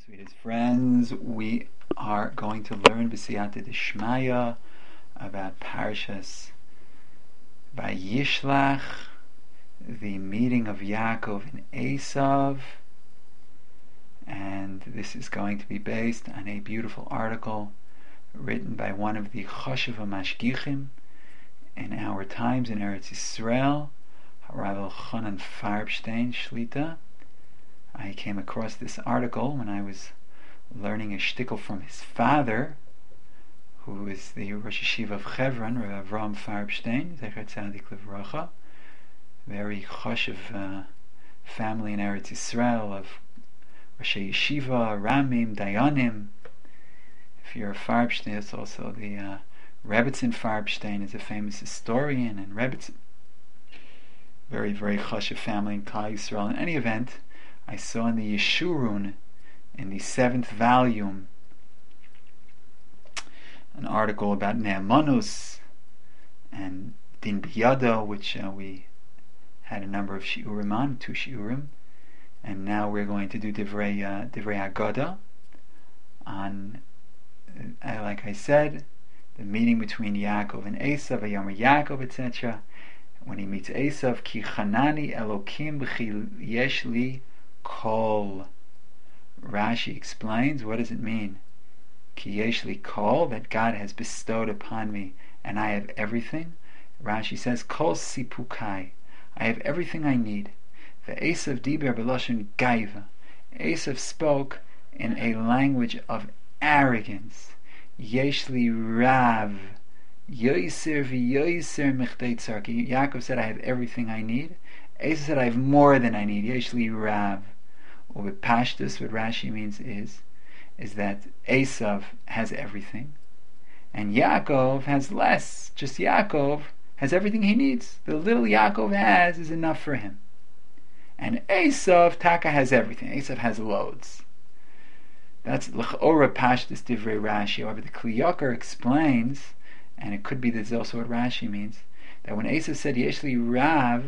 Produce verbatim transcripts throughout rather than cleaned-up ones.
Sweetest friends, we are going to learn B'siyata D'Shmaya about Parshas Vayishlach, the meeting of Yaakov and Esav, and this is going to be based on a beautiful article written by one of the Choshev Mashgichim in our times in Eretz Yisrael, Rav Elchanan Farbstein Shlita. I came across this article when I was learning a shtickle from his father, who is the Rosh Yeshiva of Chevron, Rav Avram Farbstein, Zecher Tzadik Livracha, very choshev uh, family in Eretz Yisrael of Rosh Yeshiva, Ramim, Dayanim. If you're a Farbstein, it's also the uh, Rebbetzin Farbstein is a famous historian, and Rebbetzin, very, very choshev family in Klal Yisrael. In any event, I saw in the Yeshurun, in the seventh volume, an article about Ne'emanus and Din Biyado, which uh, we had a number of shiurim on, two shiurim, and now we're going to do Divrei uh, Divrei Agada on, uh, like I said, the meeting between Yaakov and Esav, Vayomer Yaakov, et cetera. When he meets Esav, Ki Chanani Elokim B'chi Yesh Li Kol. Rashi explains, what does it mean? Ki yesh li kol, that God has bestowed upon me and I have everything. Rashi says, Kol sipukai, I have everything I need. Ve'esav diber b'lashon gaiva, Esav spoke in a language of arrogance. Yesh li rav, yoiser v'yoiser mechdei tzarki. Yaakov said, I have everything I need. Esav said, I have more than I need. Yesh li rav. Or with Pashtus, what Rashi means is, is that Esav has everything, and Yaakov has less. Just Yaakov has everything he needs. The little Yaakov has is enough for him. And Esav, Taka, has everything. Esav has loads. That's L'ch'ora Pashtus Divrei Rashi. However, the Kli Yakar explains, and it could be this is also what Rashi means, that when Esav said Yeshli Rav,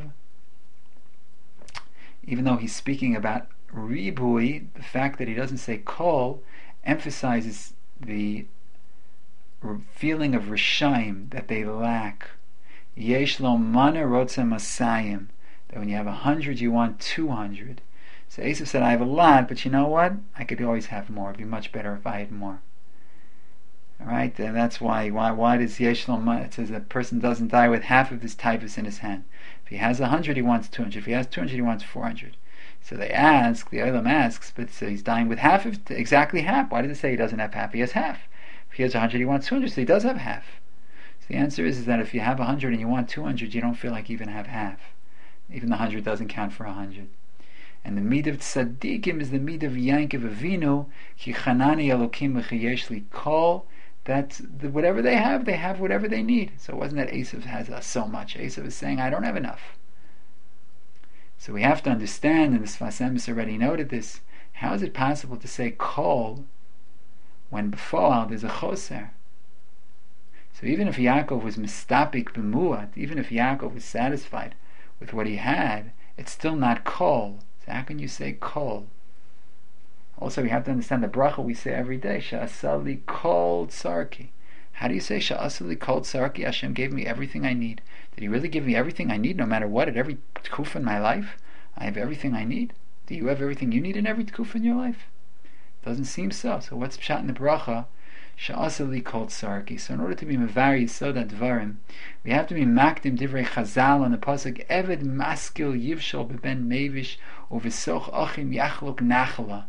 even though he's speaking about Ribui, the fact that he doesn't say Kol emphasizes the feeling of Rishaim that they lack. Yesh lo mana rotza masayim, that when you have a hundred you want two hundred. So Esav said, I have a lot, but you know what? I could always have more. It'd be much better if I had more. Alright, and that's why why why does Yesh lo mana, it says a person doesn't die with half of his typhus in his hand. If he has a hundred he wants two hundred. If he has two hundred he wants four hundred. So they ask, the Olam asks, but so he's dying with half of, exactly half. Why does it say he doesn't have half? He has half. If he has one hundred, he wants two hundred, so he does have half. So the answer is, is that if you have one hundred and you want two hundred, you don't feel like you even have half. Even the one hundred doesn't count for one hundred. And the mid of tzaddikim is the mid of Yankov Avinu, Ki Chanani Elokim V'chayesh Li Kol, that the, whatever they have, they have whatever they need. So it wasn't that Esav has uh, so much. Esav is saying, I don't have enough. So we have to understand, and the Sfas Emes already noted this, how is it possible to say kol when before there's a choser? So even if Yaakov was mistapik b'muat, even if Yaakov was satisfied with what he had, it's still not kol. So how can you say kol? Also, we have to understand the bracha we say every day, Sha'asali kol tzarki. How do you say Sha'asali kol tzarki? Hashem gave me everything I need. Did he really give me everything I need, no matter what, at every tkuf in my life? I have everything I need? Do you have everything you need in every tkuf in your life? Doesn't seem so. So what's pshat in the bracha? Sha'asali kol tzarki. So in order to be mevari yisod advarim, we have to be makdim divrei chazal on the pasuk, Eved maskil yivshol beben mevish uvesoch achim yachlok nachala.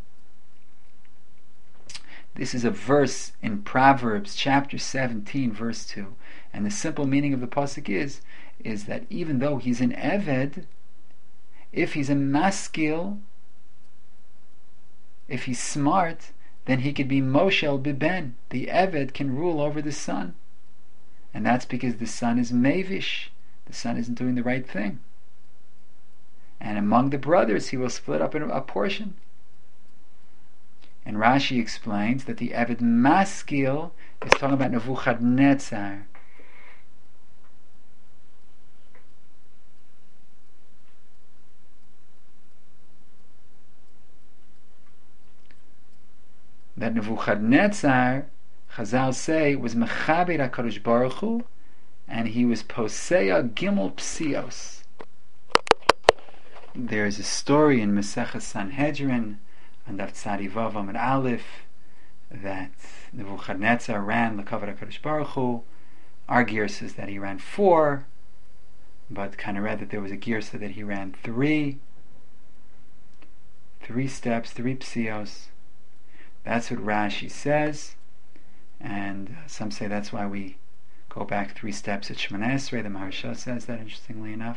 This is a verse in Proverbs chapter seventeen, verse two. And the simple meaning of the pasuk is, is that even though he's an Eved, if he's a maskil, if he's smart, then he could be Moshel Biben. The Eved can rule over the son. And that's because the son is Mevish. The son isn't doing the right thing. And among the brothers, he will split up in a portion. And Rashi explains that the Eved Maskil is talking about Nebuchadnezzar. that Nebuchadnezzar, Chazal say, was mechaber HaKadosh Baruch Hu, and he was poseya gimel psios. There is a story in Maseches Sanhedrin, and Daf Tzadi Vav Amud Aleph, that Nebuchadnezzar ran l'kavod HaKadosh Baruch Hu. Our gear says that he ran four, but kind of read that there was a gear so that he ran three. Three steps, three psios. That's what Rashi says, and some say that's why we go back three steps at Shemoneh Esrei. The Maharsha says that, interestingly enough.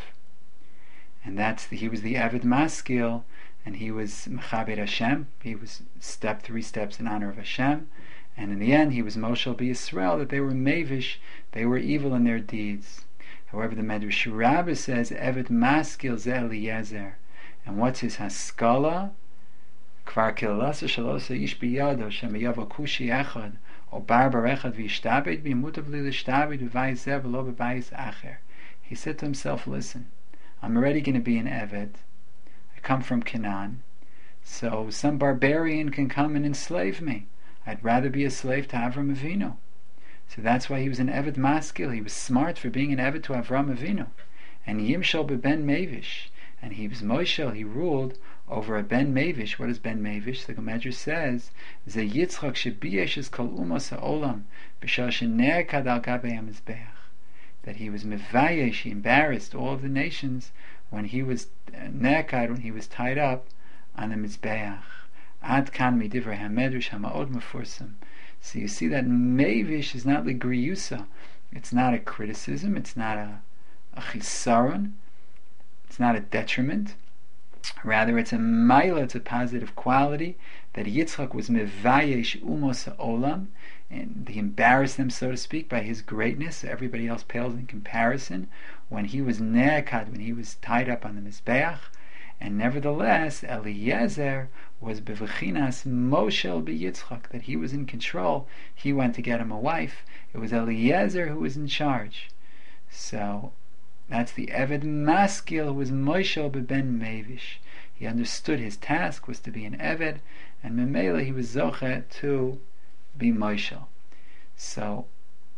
And that's the, he was the Eved Maskil, and he was Mechaber Hashem. He was step three steps in honor of Hashem, and in the end he was Moshel B'Yisrael, that they were Mavish, they were evil in their deeds. However, the Medrash Rabbah says Eved Maskil Ze Eliezer, and what's his Haskala? Kvar Kilasa Shalosa Ish Biyado Shemayavo Kushi Echad O Barbar Echad V'Yishtabed B'Mutav Li L'Shtabed V'Vayizev V'Lo B'Bayis Acher. He said to himself, listen, I'm already going to be an Eved. I come from Canaan, so some barbarian can come and enslave me. I'd rather be a slave to Avram Avinu. So that's why he was an Eved Maskil. He was smart for being an Eved to Avram Avinu. And Yimshal B'Ben Mavish, and he was Moshel, he ruled over a Ben Mavish. What is Ben Mavish? The Gemara says, Ze Yitzchak shebiyesh es kol umos ha'olam b'shal shene'ekad al gabei hamizbeach. That he was mevayesh, he embarrassed all of the nations when he was ne'ekad, when he was tied up on the mizbeach. Ad kan midivrei hamedrash hama'od mefursam. So you see that Mavish is not ligriyusa. It's not a criticism. It's not a, a chisaron. It's not a detriment. Rather, it's a maila, it's a positive quality, that Yitzchak was mevayesh umos ha'olam, and he embarrassed them, so to speak, by his greatness. Everybody else pales in comparison. When he was ne'ekad, when he was tied up on the mizbeach, and nevertheless, Eliezer was bevechinas moshel beYitzchak, that he was in control. He went to get him a wife. It was Eliezer who was in charge. So that's the Eved Maskil, who was Moshel beben Mavish. He understood his task was to be an Eved, and Memela he was Zoche to be Moshel. So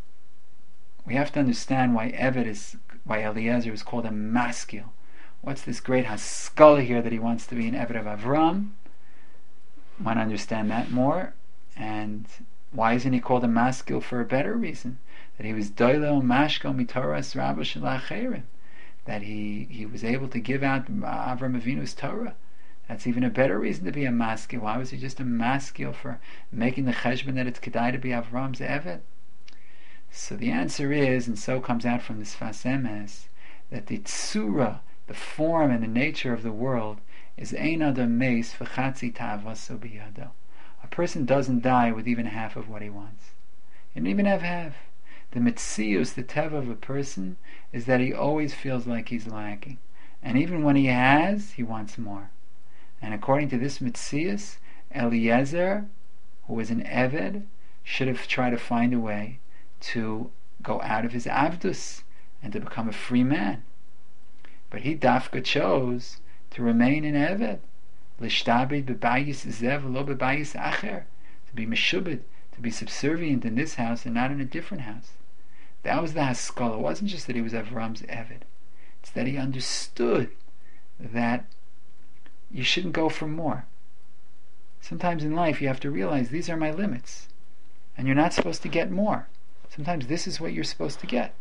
we have to understand why Eved is, why Eliezer is called a Maskil. What's this great haskala here that he wants to be an Eved of Avram? I want to understand that more. And why isn't he called a Maskil for a better reason? That he was doilo mashko mitoras rabba shelacherim, that he he was able to give out Avram Avinu's Torah. That's even a better reason to be a maskil. Why was he just a maskil for making the cheshbon that it's kedai to be Avram's Eved? So the answer is, and so comes out from this Sfas Emes, that the tzura, the form and the nature of the world, is ein adam meis v'chatzi ta'avaso biyado. A person doesn't die with even half of what he wants. He didn't even have half. The mitzius, the teva of a person, is that he always feels like he's lacking. And even when he has, he wants more. And according to this mitzius, Eliezer, who was an Eved, should have tried to find a way to go out of his avdus and to become a free man. But he dafka chose to remain an Eved. L'shtabed b'bayis zev lo b'bayis acher. To be meshubed, to be subservient in this house and not in a different house. That was the haskala. It wasn't just that he was Avram's Eved. It's that he understood that you shouldn't go for more. Sometimes in life you have to realize these are my limits, and you're not supposed to get more. Sometimes this is what you're supposed to get.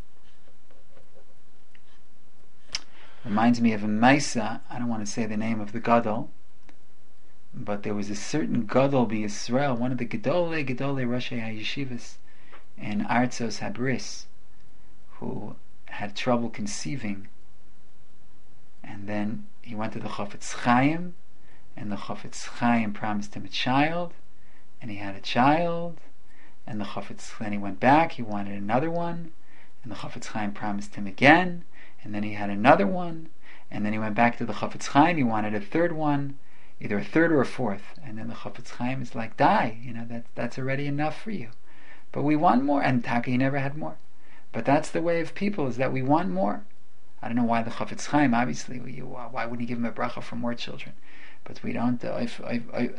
Reminds me of a Maisa. I don't want to say the name of the Gadol, but there was a certain Gadol b'Yisrael, one of the Gedolei Gedolei Roshei HaYeshivas in Artzos Habris, who had trouble conceiving, and then he went to the Chofetz Chaim, and the Chofetz Chaim promised him a child, and he had a child, and the Chofetz then he went back, he wanted another one, and the Chofetz Chaim promised him again, and then he had another one, and then he went back to the Chofetz Chaim, he wanted a third one, either a third or a fourth, and then the Chofetz Chaim is like, die, you know, that, that's already enough for you. But we want more, and Taka, he never had more. But that's the way of people, is that we want more. I don't know why the Chofetz Chaim, obviously, we, why wouldn't he give him a bracha for more children? But we don't, uh, if, if, if,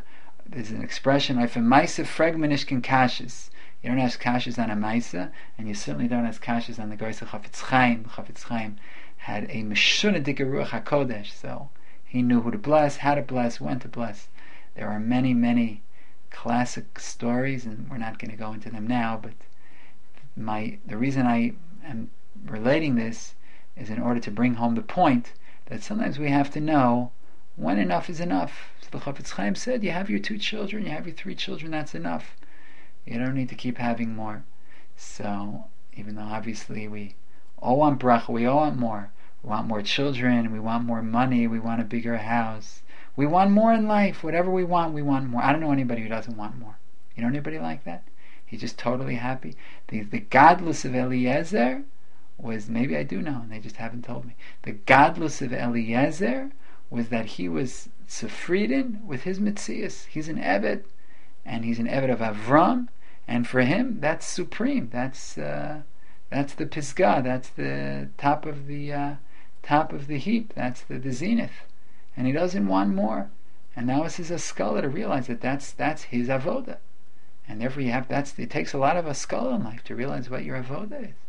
there's an expression, if a maisa fregmanish can kashes. You don't ask kashes on a maisa, and you certainly don't ask kashes on the Geisa Chafetz Chaim. Chafetz Chaim had a meshuna dika ruach hakodesh, so he knew who to bless, how to bless, when to bless. There are many, many classic stories, and we're not going to go into them now, but my the reason I am relating this is in order to bring home the point that sometimes we have to know when enough is enough. So the Chafetz Chaim said, you have your two children, you have your three children, that's enough. You don't need to keep having more. So, even though obviously we all want bracha, we all want more. We want more children, we want more money, we want a bigger house. We want more in life. Whatever we want, we want more. I don't know anybody who doesn't want more. You know anybody like that? He's just totally happy. The, the godless of Eliezer was, maybe I do know, and they just haven't told me. The godless of Eliezer was that he was Sefridin with his Metzias. He's an Ebed, and he's an Ebed of Avram, and for him, that's supreme. That's uh, that's the Pisgah. That's the top of the uh, top of the heap. That's the, the zenith, and he doesn't want more. And now it's his askala to realize that that's that's his avoda, and therefore you have that's it takes a lot of askala in life to realize what your avoda is.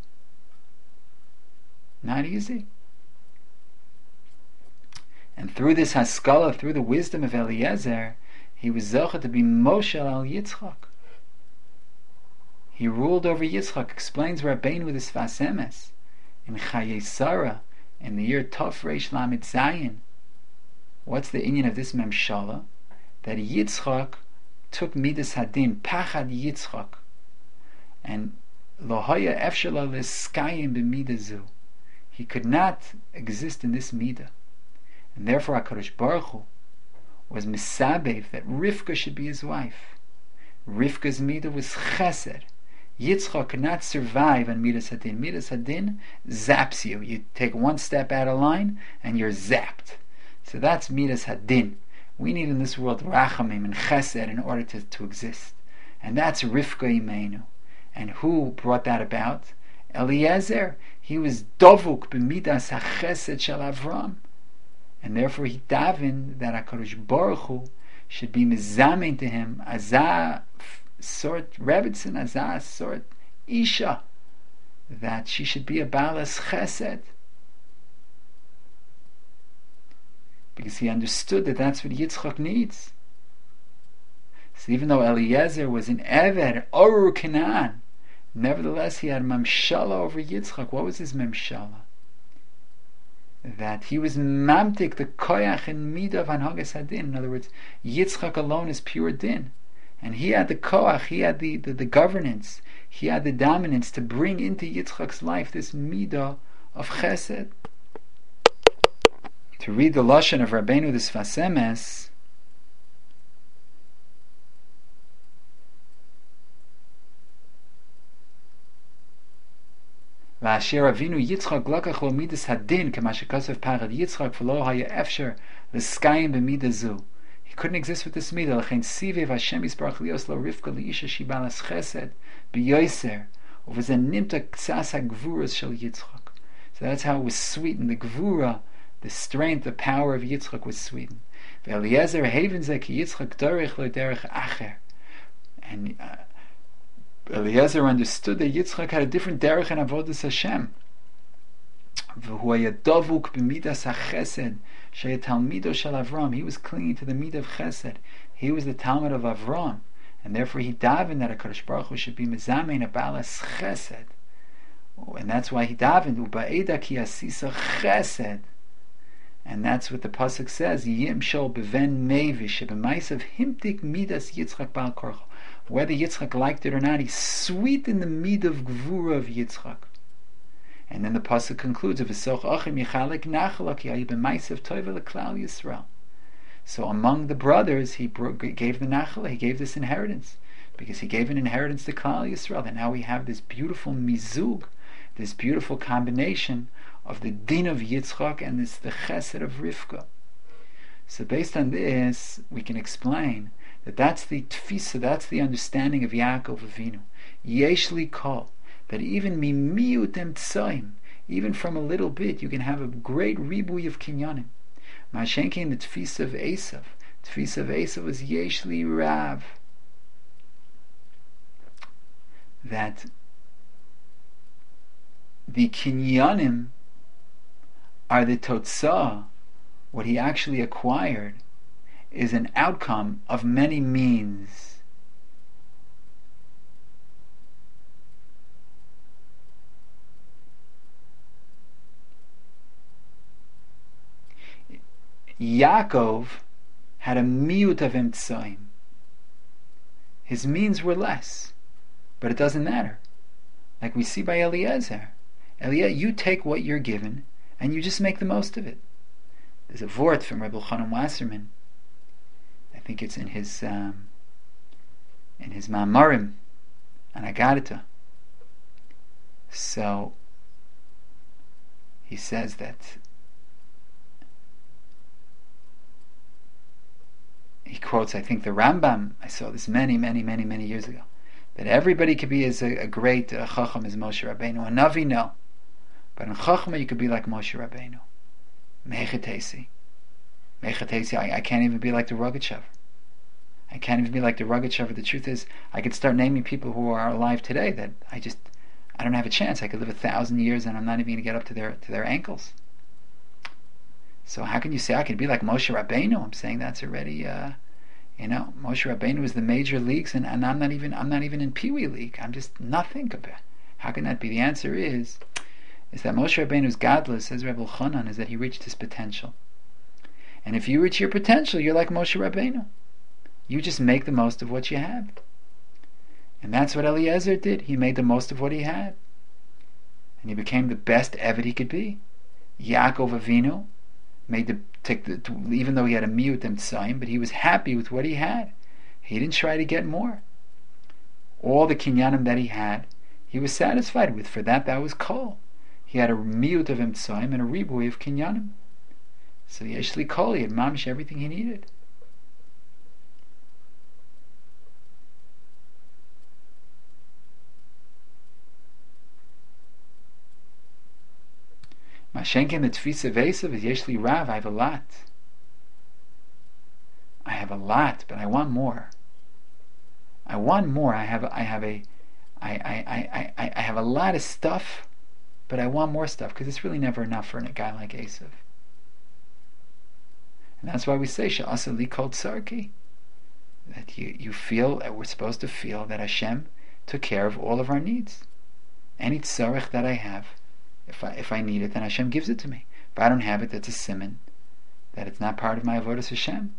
Not easy. And through this haskala, through the wisdom of Eliezer, he was zocha to be Moshel al Yitzchak. He ruled over Yitzchak. Explains Rabbeinu with his Sfas Emes in Chayei Sarah in the year Tov Reish Lamed Zayin. What's the inyan of this memshala? That Yitzchak took Midas Hadin, Pachad Yitzchak, and Lo Haya Efshar Lo Leskayim b'Midazu. He could not exist in this midah, and therefore HaKadosh Baruch Hu was misabev that Rivka should be his wife. Rivka's midah was chesed. Yitzchak could not survive on midas hadin. Midas hadin zaps you. You take one step out of line and you're zapped. So that's midas hadin. We need in this world rachamim and chesed in order to, to exist. And that's Rivka Imenu. And who brought that about? Eliezer. He was dovuk b'midas hachesed shel Avram. And therefore he davened that HaKadosh Baruch Hu should be mizamein to him azah sort Rebbetzin, azah sort Isha, that she should be a balas chesed, because he understood that that's what Yitzchak needs. So even though Eliezer was an Eved Orur Canaan, nevertheless he had memshala over Yitzchak. What was his memshala? That he was mamtik the koyach and midah of Hanhagas Hadin. In other words, Yitzchak alone is pure din, and he had the koach, he had the, the, the governance, he had the dominance to bring into Yitzchak's life this midah of chesed. To read the lashon of Rabbeinu the Sfas Emes, V'asher Avinu Yitzchak lakach lo midas hadin kama shekasav parad Yitzchak v'lo haya efsher l'skayim b'midah zu. He couldn't exist with this midah. L'chein sivev Hashem yisbarach lios lo Rivka liisha shibalas chesed b'yoser u'v'zeh nimta ksas ha'gvuras shel Yitzchak. So that's how it was sweetened. The gvura, the strength, the power of Yitzchak was sweetened. V'Eliezer haven zeh ki Yitzchak derech lo derech acher. And uh, Eliezer understood that Yitzchak had a different derech and avodas Hashem. V'hu hayadavuk b'midas hachesed sheyat talmido shel Avram. He was clinging to the midah of chesed. He was the Talmud of Avram, and therefore he davened that HaKadosh Baruch Hu should be mezamein a balas chesed, and that's why he davened u'ba'eda ki asisa chesed. And that's what the pasuk says: Yim shol beven mevish b'maisav himtik midas Yitzchak bal korcho. Whether Yitzchak liked it or not, he sweetened the midah of gvura of Yitzchak. And then the pasuk concludes: "V'soch achim yichalek nachalak yayi b'maisav toiva leklal Yisrael." So among the brothers, he gave the nachala, he gave this inheritance, because he gave an inheritance to Klal Yisrael. And now we have this beautiful mizug, this beautiful combination of the din of Yitzchak and this the chesed of Rivka. So based on this, we can explain that that's the tfisa, that's the understanding of Yaakov Avinu. Yesh li kol, that even mimiut emtsoim, even from a little bit, you can have a great ribui of kinyanim. Mashenkin the tfisa of Esav, Tfisa of Esav was Yeshli Rav. That the kinyanim are the totzah, what he actually acquired is an outcome of many means. Yaakov had a miut of emtsoim. His means were less, but it doesn't matter. Like we see by Eliezer. Eliezer, you take what you're given and you just make the most of it. There's a vort from Rebbe Chanan Wasserman. I think it's in his um, in his Ma'amarim on Agadita. So he says that he quotes, I think, the Rambam. I saw this many, many, many, many years ago. That everybody could be as a, a great uh, Chacham as Moshe Rabbeinu. A Navi, no. But in Chachma, you could be like Moshe Rabbeinu. Mechatesi. Mechatesi, I, I can't even be like the Rogatchover. I can't even be like the Rogatchover. The truth is, I could start naming people who are alive today that I just, I don't have a chance. I could live a thousand years and I'm not even going to get up to their to their ankles. So how can you say I could be like Moshe Rabbeinu? I'm saying that's already, uh, you know, Moshe Rabbeinu is the major leagues, and, and I'm not even I'm not even in Pee Wee League. I'm just nothing compared. How can that be? The answer is, is that Moshe Rabbeinu's godless, says Rebbe Chanan, is that he reached his potential. And if you reach your potential, you're like Moshe Rabbeinu. You just make the most of what you have. And that's what Eliezer did. He made the most of what he had. And he became the best Eved he could be. Yaakov Avinu made the take the even though he had a miut and tzayim, but he was happy with what he had. He didn't try to get more. All the kinyanim that he had, he was satisfied with. For that, that was kol. He had a miut of emtsoim and a ribui of kinyanim. So yeshli kol, he had mamish everything he needed. Mashenkin the tfisa vesav is yeshli rav. I have a lot. I have a lot, but I want more. I want more. I have. I have a. I. I. I. I, I have a lot of stuff, but I want more stuff because it's really never enough for a guy like Esav. And that's why we say she'asa li kol tzarki. That you you feel that we're supposed to feel that Hashem took care of all of our needs. Any tzarech that I have. If I if I need it, then Hashem gives it to me. If I don't have it, that's a siman that it's not part of my avodas Hashem.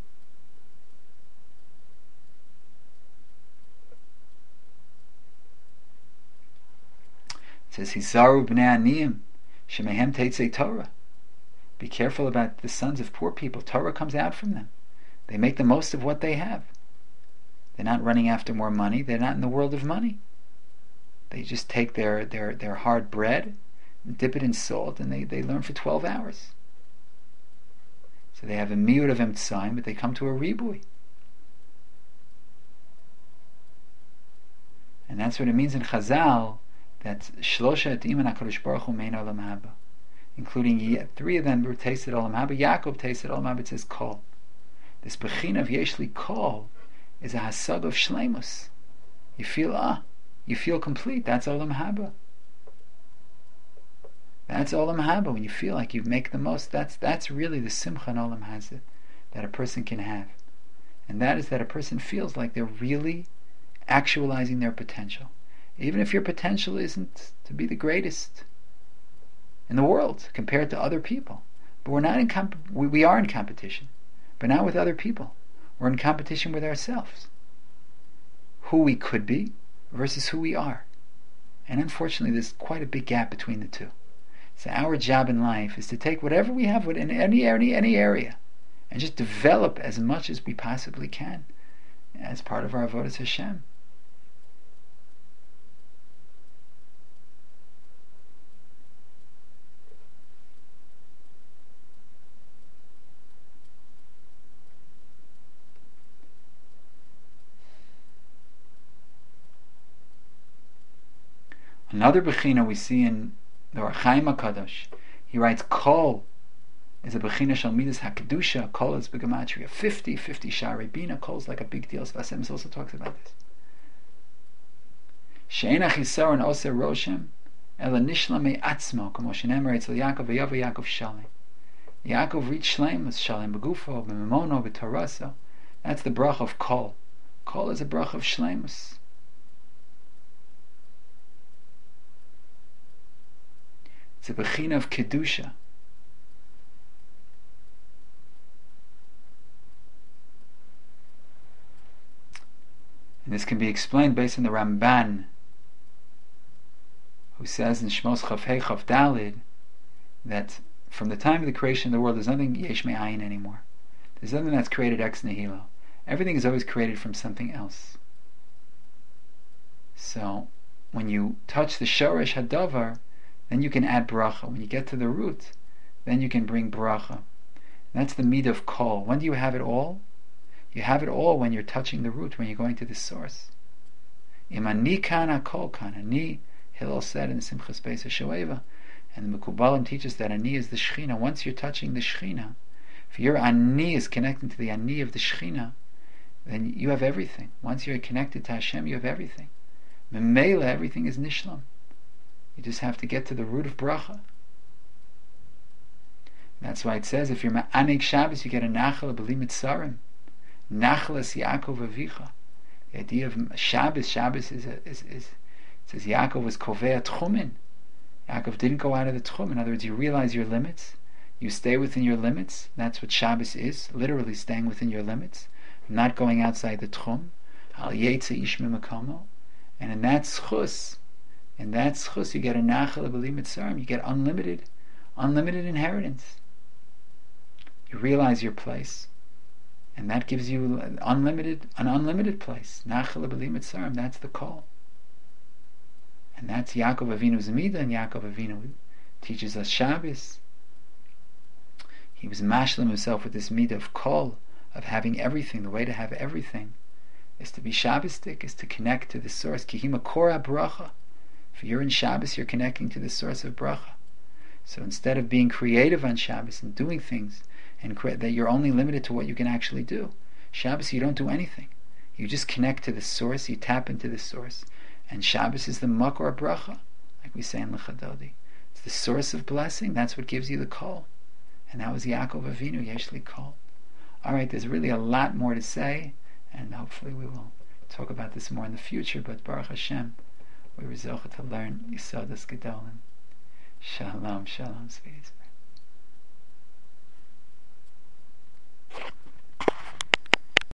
It says, "Hizaru b'nei aniyim shemehem teitzei Torah." Be careful about the sons of poor people. Torah comes out from them. They make the most of what they have. They're not running after more money. They're not in the world of money. They just take their their, their hard bread, dip it in salt, and they, they learn for twelve hours. So they have a miut of emtsaim, but they come to a ribui. And that's what it means in Chazal, that shlosha etim and HaKadosh Baruch Hu mein olam haba. Including three of them were tasted olam haba. Yaakov tasted olam haba. It says kol. This bechina of yeshli kol is a hasag of shleimus. You feel, ah, you feel complete. That's olam haba. That's olam haba. When you feel like you make the most, that's that's really the simcha in olam hazeh that a person can have, and that is that a person feels like they're really actualizing their potential, even if your potential isn't to be the greatest in the world compared to other people. But we're not in comp- we, we are in competition, but not with other people. We're in competition with ourselves. Who we could be versus who we are, and unfortunately, there's quite a big gap between the two. So our job in life is to take whatever we have in any any any area, and just develop as much as we possibly can, as part of our avodas Hashem. Another bechina we see in the Or Chaim HaKadosh, he writes, Kol is a bechina shal midas hakdusha. Kol is begematria fifty, fifty shari bina. Kol is like a big deal. Sfas Emes also talks about this. She'ena chisaron ose roshem ela nishla me atzmo kamo shenemar etzel Yaakov v'yavo Yaakov shalem. Yaakov reached shleimus shalem begufo b'memono b'toraso. That's the brach of kol. Kol is a brach of shleimus. It's a bechina of kedusha. And this can be explained based on the Ramban, who says in Shmos Chav Hei Chav Dalid that from the time of the creation of the world, there's nothing yesh me'ayin anymore. There's nothing that's created ex nihilo. Everything is always created from something else. So when you touch the shoresh hadavar, then you can add bracha. When you get to the root, then you can bring bracha. And that's the midah of kol. When do you have it all? You have it all when you're touching the root, when you're going to the source. Im ani kana kol kana. Ani, Hillel said in the Simchas Beis HaShoeva, and the Mekubalim teaches that ani is the Shechina. Once you're touching the Shechina, if your ani is connecting to the ani of the Shechina, then you have everything. Once you're connected to Hashem, you have everything. Memela, everything is nishlam. You just have to get to the root of bracha. That's why it says, if you're ma'anik Shabbos, you get a nachal b'li mitzarim. Nachlas Yaakov Avicha. The idea of Shabbos, Shabbos is, a, is, is it says Yaakov was kovea tchumin. Yaakov didn't go out of the tchum. In other words, you realize your limits. You stay within your limits. That's what Shabbos is, literally staying within your limits, not going outside the tchum. Al yetze ish mimakamo. And in that schus, in that schus, you get a nachal b'li mitzarim. You get unlimited, unlimited inheritance. You realize your place. And that gives you unlimited, an unlimited place. Nachal b'li mitzarim, that's the call. And that's Yaakov Avinu's midah, and Yaakov Avinu teaches us Shabbos. He was mashlim himself with this midah of kol, of having everything. The way to have everything is to be Shabbosdik, is to connect to the source. Kihima kora bracha. If you're in Shabbos, you're connecting to the source of bracha. So instead of being creative on Shabbos and doing things, and cre- that you're only limited to what you can actually do. Shabbos, you don't do anything. You just connect to the source, you tap into the source. And Shabbos is the makor bracha, like we say in L'chadodi. It's the source of blessing, that's what gives you the kol. And that was Yaakov Avinu, Yeshli kol. Alright, there's really a lot more to say, and hopefully we will talk about this more in the future, but Baruch Hashem, we were zocheh to learn Yisodas Gedolim. Shalom, shalom, sweeties.